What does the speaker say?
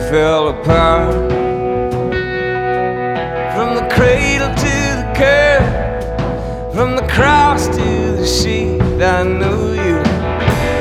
fell apart. From the cradle to the curb, from the cross to the sheet, I knew you